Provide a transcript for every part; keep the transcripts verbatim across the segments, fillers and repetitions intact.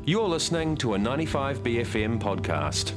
You're listening to a ninety-five B F M podcast.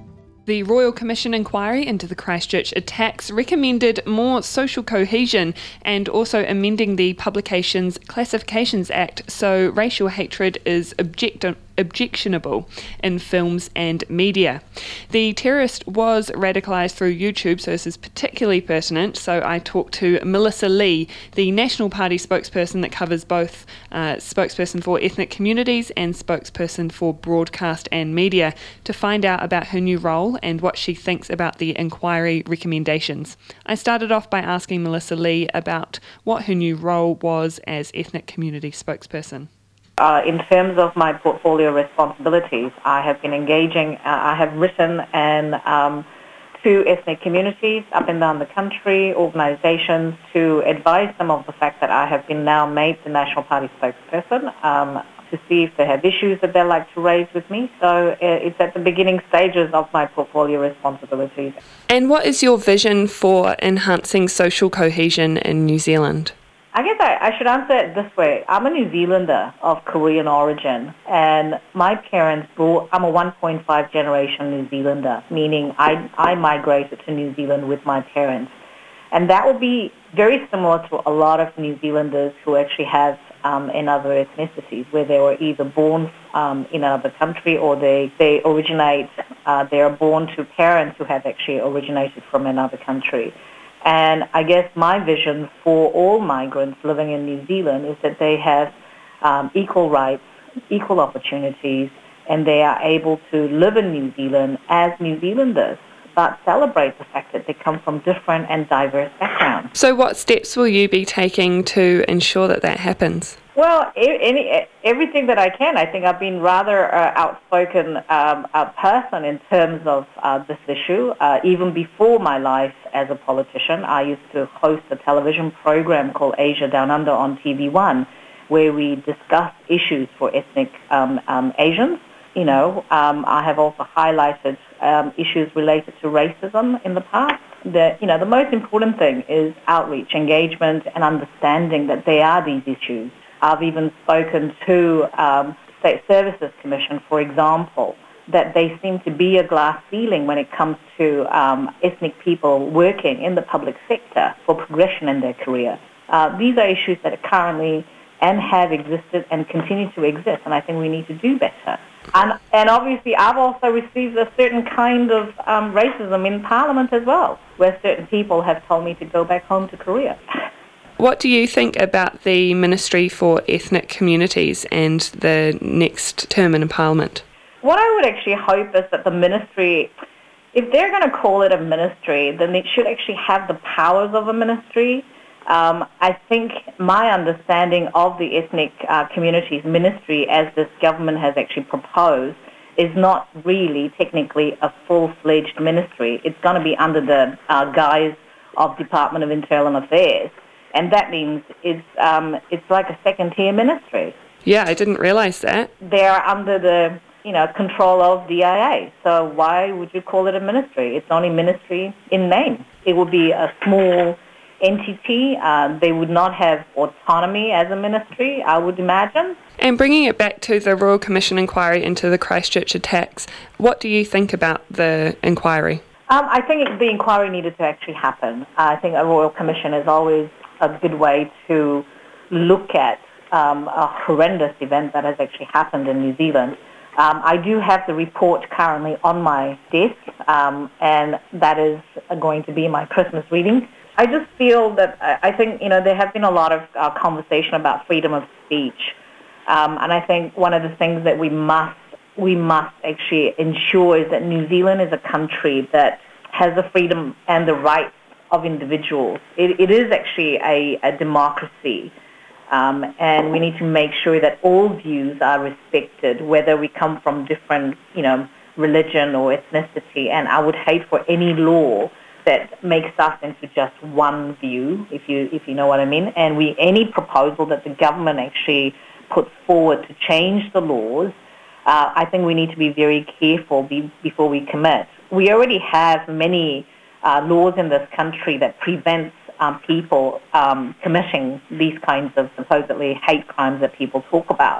The Royal Commission inquiry into the Christchurch attacks recommended more social cohesion and also amending the Publications Classifications Act so racial hatred is object- objectionable in films and media. The terrorist was radicalised through YouTube, so this is particularly pertinent. So I talked to Melissa Lee, the National Party spokesperson that covers both uh, spokesperson for ethnic communities and spokesperson for broadcast and media, to find out about her new role and what she thinks about the inquiry recommendations. I started off by asking Melissa Lee about what her new role was as ethnic community spokesperson. Uh, in terms of my portfolio responsibilities, I have been engaging, uh, I have written and um, to ethnic communities up and down the country, organisations, to advise them of the fact that I have been now made the National Party spokesperson, um, to see if they have issues that they'd like to raise with me. So uh, it's at the beginning stages of my portfolio responsibilities. And what is your vision for enhancing social cohesion in New Zealand? I guess I, I should answer it this way. I'm a New Zealander of Korean origin, and my parents brought, I'm a one point five generation New Zealander, meaning I, I migrated to New Zealand with my parents. And that will be very similar to a lot of New Zealanders who actually have um, in other ethnicities, where they were either born um, in another country or they, they originate, uh, they are born to parents who have actually originated from another country. And I guess my vision for all migrants living in New Zealand is that they have um, equal rights, equal opportunities, and they are able to live in New Zealand as New Zealanders, but celebrate the fact that they come from different and diverse backgrounds. So what steps will you be taking to ensure that that happens? Well, any, everything that I can. I think I've been rather uh, outspoken um, a person in terms of uh, this issue. Uh, even before my life as a politician, I used to host a television program called Asia Down Under on T V one, where we discussed issues for ethnic um, um, Asians. You know, um, I have also highlighted um, issues related to racism in the past. The, you know, the most important thing is outreach, engagement, and understanding that there are these issues. I've even spoken to um, State Services Commission, for example, that they seem to be a glass ceiling when it comes to um, ethnic people working in the public sector for progression in their career. Uh, these are issues that are currently and have existed and continue to exist, and I think we need to do better. And, and obviously, I've also received a certain kind of um, racism in Parliament as well, where certain people have told me to go back home to Korea. What do you think about the Ministry for Ethnic Communities and the next term in Parliament? What I would actually hope is that the ministry, if they're going to call it a ministry, then it should actually have the powers of a ministry. Um, I think my understanding of the Ethnic uh, Communities Ministry, as this government has actually proposed, is not really technically a full-fledged ministry. It's going to be under the uh, guise of Department of Internal Affairs. And that means it's um, it's like a second-tier ministry. Yeah, I didn't realise that. They're under the you know control of D I A. So why would you call it a ministry? It's only ministry in name. It would be a small entity. Uh, they would not have autonomy as a ministry, I would imagine. And bringing it back to the Royal Commission inquiry into the Christchurch attacks, what do you think about the inquiry? Um, I think the inquiry needed to actually happen. I think a Royal Commission is always a good way to look at um, a horrendous event that has actually happened in New Zealand. Um, I do have the report currently on my desk, um, and that is going to be my Christmas reading. I just feel that I think, you know, there have been a lot of uh, conversation about freedom of speech, um, and I think one of the things that we must we must actually ensure is that New Zealand is a country that has the freedom and the rights of individuals. It, it is actually a, a democracy, um, and we need to make sure that all views are respected, whether we come from different, you know, religion or ethnicity. And I would hate for any law that makes us into just one view, if you if you know what I mean. And we any proposal that the government actually puts forward to change the laws, uh, I think we need to be very careful be, before we commit. We already have many uh, laws in this country that prevents um, people um, committing these kinds of supposedly hate crimes that people talk about.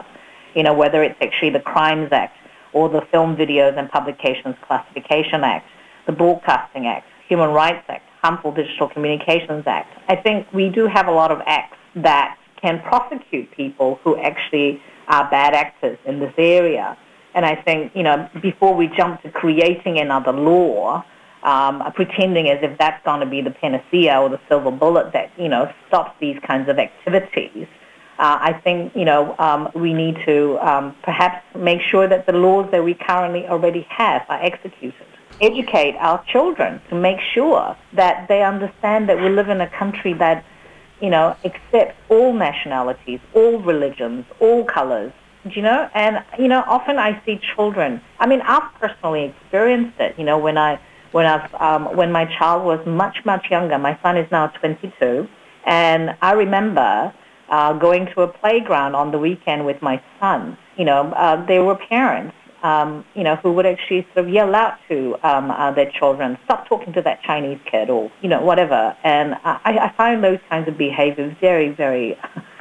you know, whether it's actually the Crimes Act or the Film, Videos and Publications Classification Act, the Broadcasting Act, Human Rights Act, Harmful Digital Communications Act. I think we do have a lot of acts that can prosecute people who actually are bad actors in this area. And I think, you know, before we jump to creating another law, um, pretending as if that's going to be the panacea or the silver bullet that, you know, stops these kinds of activities, uh, I think, you know, um, we need to um, perhaps make sure that the laws that we currently already have are executed. Educate our children to make sure that they understand that we live in a country that, you know, accepts all nationalities, all religions, all colors, you know, and, you know, often I see children, I mean, I've personally experienced it, you know, when I, when I've, um, when my child was much, much younger. My son is now twenty-two, and I remember uh, going to a playground on the weekend with my son. You know, uh, there were parents, um, you know, who would actually sort of yell out to um, uh, their children, stop talking to that Chinese kid, or, you know, whatever. And I, I find those kinds of behaviors very, very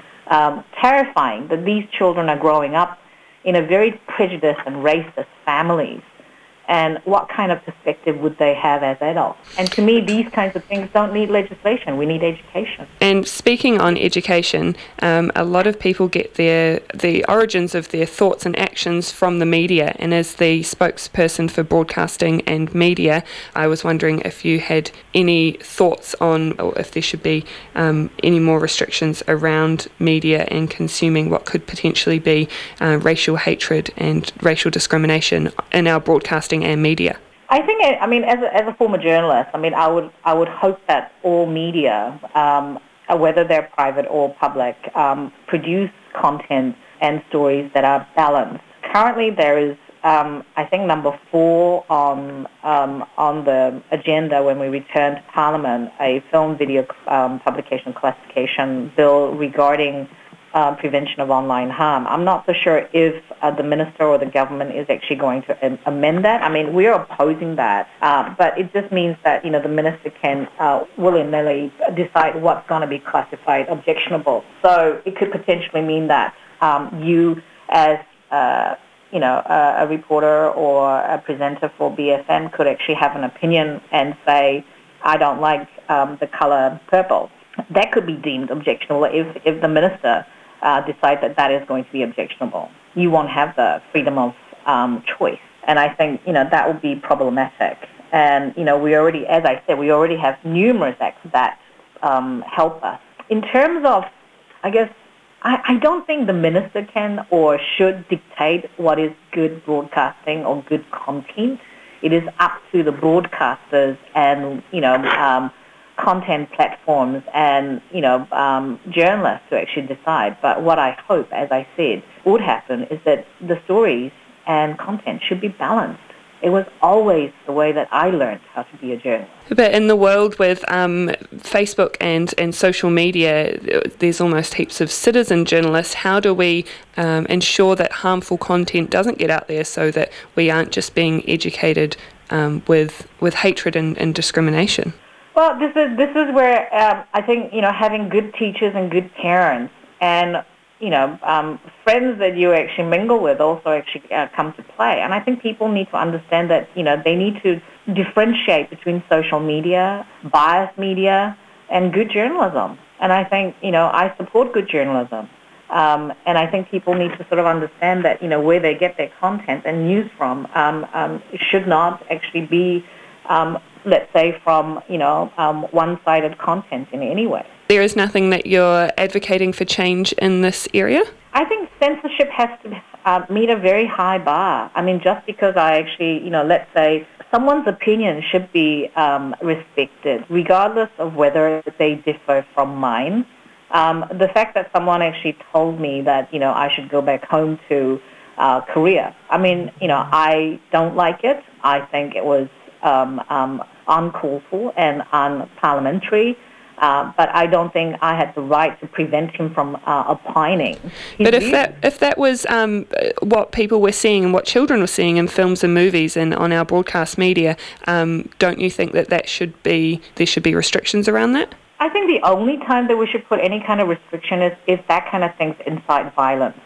um, terrifying, that these children are growing up in a very prejudiced and racist families. And what kind of perspective would they have as adults? And to me, these kinds of things don't need legislation. We need education. And speaking on education, um, a lot of people get their the origins of their thoughts and actions from the media. And as the spokesperson for broadcasting and media, I was wondering if you had any thoughts on, or if there should be um, any more restrictions around media and consuming what could potentially be uh, racial hatred and racial discrimination in our broadcasting and media. I think, I mean, as a, as a former journalist, I mean, I would I would hope that all media, um, whether they're private or public, um, produce content and stories that are balanced. Currently, there is, um, I think, number four on um, on the agenda when we return to Parliament, a film video um, publication classification bill regarding Uh, prevention of online harm. I'm not so sure if uh, the minister or the government is actually going to am- amend that. I mean, we're opposing that, uh, but it just means that, you know, the minister can uh, willy-nilly decide what's going to be classified objectionable. So it could potentially mean that um, you, as uh, you know, a, a reporter or a presenter for B F M, could actually have an opinion and say, I don't like um, the color purple. That could be deemed objectionable if, if the minister Uh, decide that that is going to be objectionable. You won't have the freedom of um, choice. And I think, you know, that would be problematic. And, you know, we already, as I said, we already have numerous acts that um, help us. In terms of, I guess, I, I don't think the minister can or should dictate what is good broadcasting or good content. It is up to the broadcasters and, you know, um, content platforms and, you know, um, journalists to actually decide. But what I hope, as I said, would happen is that the stories and content should be balanced. It was always the way that I learned how to be a journalist. But in the world with um, Facebook and, and social media, there's almost heaps of citizen journalists. How do we um, ensure that harmful content doesn't get out there so that we aren't just being educated um, with with hatred and, and discrimination? Well, this is this is where um, I think, you know, having good teachers and good parents and, you know, um, friends that you actually mingle with also actually uh, come to play. And I think people need to understand that, you know, they need to differentiate between social media, biased media, and good journalism. And I think, you know, I support good journalism. Um, and I think people need to sort of understand that, you know, where they get their content and news from um, um, should not actually be Um, let's say, from, you know, um, one-sided content in any way. There is nothing that you're advocating for change in this area? I think censorship has to uh, meet a very high bar. I mean, just because I actually, you know, let's say someone's opinion should be um, respected, regardless of whether they differ from mine. Um, the fact that someone actually told me that, you know, I should go back home to uh, Korea, I mean, you know, I don't like it. I think it was Um, um, uncalled for and unparliamentary, uh, but I don't think I had the right to prevent him from uh, opining. But if that if that was um, what people were seeing and what children were seeing in films and movies and on our broadcast media, um, don't you think that that should be there should be restrictions around that? I think the only time that we should put any kind of restriction is if that kind of things incite violence.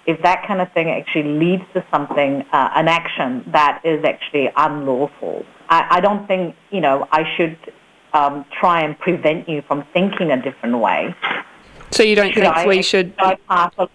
if that kind of thing actually leads to something, uh, an action that is actually unlawful. I, I don't think, you know, I should um, try and prevent you from thinking a different way. So you don't should think I, we should... should I, pass a,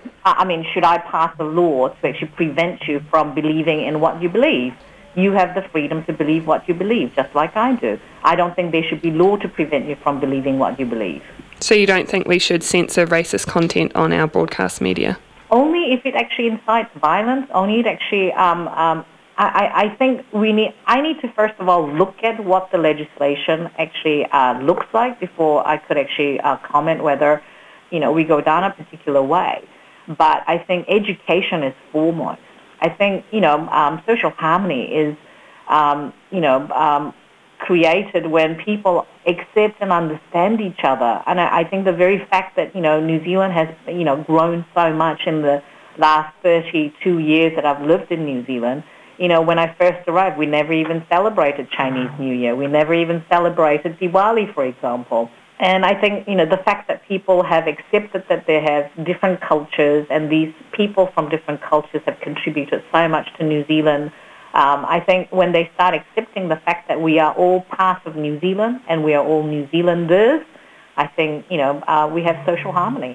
I mean, should I pass a law to actually prevent you from believing in what you believe? You have the freedom to believe what you believe, just like I do. I don't think there should be law to prevent you from believing what you believe. So you don't think we should censor racist content on our broadcast media? Only if it actually incites violence. Only it actually. Um, um, I, I think we need. I need to first of all look at what the legislation actually uh, looks like before I could actually uh, comment whether, you know, we go down a particular way. But I think education is foremost. I think, you know, um, social harmony is, um, you know, um, created when people accept and understand each other. And I, I think the very fact that, you know, New Zealand has, you know, grown so much in the last thirty-two years that I've lived in New Zealand, you know, when I first arrived, we never even celebrated Chinese New Year. We never even celebrated Diwali, for example. And I think, you know, the fact that people have accepted that they have different cultures and these people from different cultures have contributed so much to New Zealand, um, I think when they start accepting the fact that we are all part of New Zealand and we are all New Zealanders, I think, you know, uh, we have social harmony.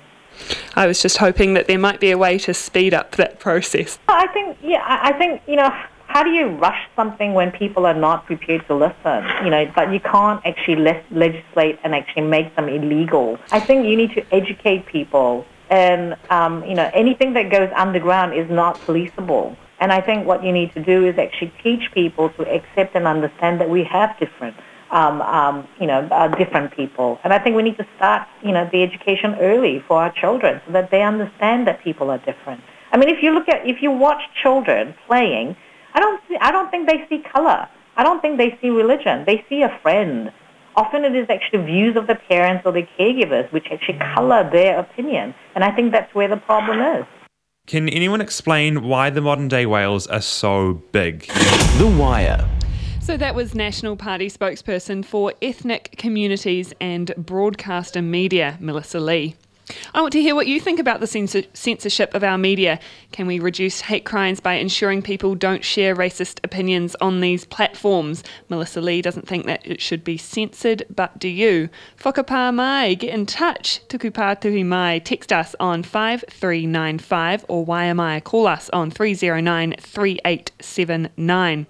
I was just hoping that there might be a way to speed up that process. I think, yeah, I think, you know, how do you rush something when people are not prepared to listen? You know, but you can't actually le- legislate and actually make them illegal. I think you need to educate people, and um, you know, anything that goes underground is not policeable. And I think what you need to do is actually teach people to accept and understand that we have different, um, um, you know, uh, different people. And I think we need to start, you know, the education early for our children so that they understand that people are different. I mean, if you look at, if you watch children playing, I don't see, I don't think they see color. I don't think they see religion. They see a friend. Often it is actually views of the parents or the caregivers which actually color their opinion. And I think that's where the problem is. Can anyone explain why the modern-day whales are so big? The Wire. So that was National Party spokesperson for Ethnic Communities and Broadcaster Media, Melissa Lee. I want to hear what you think about the censor- censorship of our media. Can we reduce hate crimes by ensuring people don't share racist opinions on these platforms? Melissa Lee doesn't think that it should be censored, but do you? Whakapā mai, get in touch. Tuku pātuhi mai, text us on five three nine five or Waiamai, call us on three oh nine, three eight seven nine.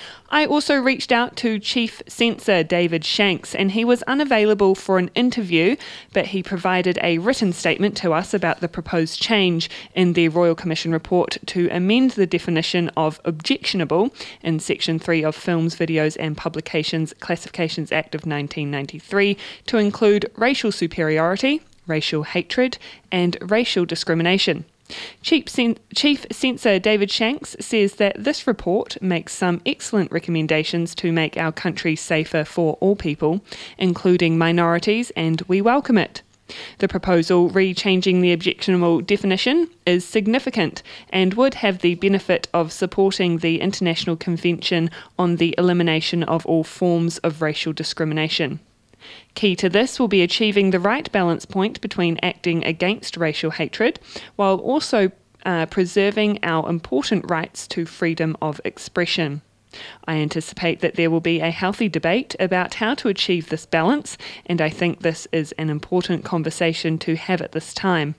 I also reached out to Chief Censor David Shanks, and he was unavailable for an interview, but he provided a written statement to us about the proposed change in the Royal Commission report to amend the definition of objectionable in Section three of Films, Videos and Publications Classifications Act of nineteen ninety-three to include racial superiority, racial hatred and racial discrimination. Chief, Cen- Chief Censor David Shanks says that this report makes some excellent recommendations to make our country safer for all people, including minorities, and we welcome it. The proposal re-changing the objectionable definition is significant and would have the benefit of supporting the International Convention on the Elimination of All Forms of Racial Discrimination. Key to this will be achieving the right balance point between acting against racial hatred while also uh, preserving our important rights to freedom of expression. I anticipate that there will be a healthy debate about how to achieve this balance, and I think this is an important conversation to have at this time.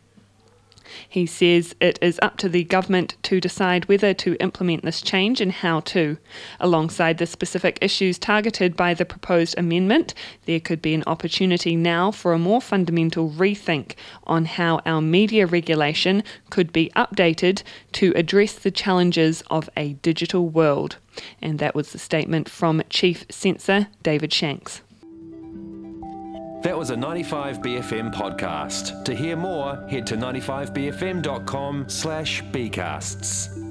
He says it is up to the government to decide whether to implement this change and how to. Alongside the specific issues targeted by the proposed amendment, there could be an opportunity now for a more fundamental rethink on how our media regulation could be updated to address the challenges of a digital world. And that was the statement from Chief Censor David Shanks. That was a ninety-five B F M podcast. To hear more, head to ninety-five b f m dot com slash bcasts.